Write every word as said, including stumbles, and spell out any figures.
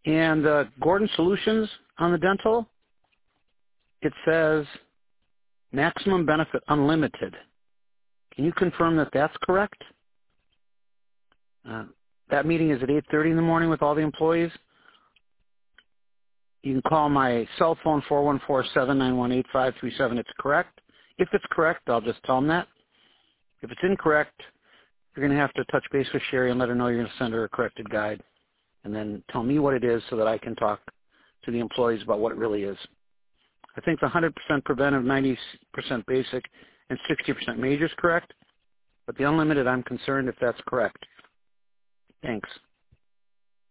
And uh, Gordon Solutions on the dental, it says maximum benefit unlimited. Can you confirm that that's correct? Uh, that meeting is at eight thirty in the morning with all the employees. You can call my cell phone, four one four, seven nine one, eight five three seven. It's correct. If it's correct, I'll just tell them that. If it's incorrect, you're going to have to touch base with Sherry and let her know you're going to send her a corrected guide, and then tell me what it is so that I can talk to the employees about what it really is. I think the one hundred percent preventive, ninety percent basic, and sixty percent major is correct, but the unlimited, I'm concerned if that's correct. Thanks.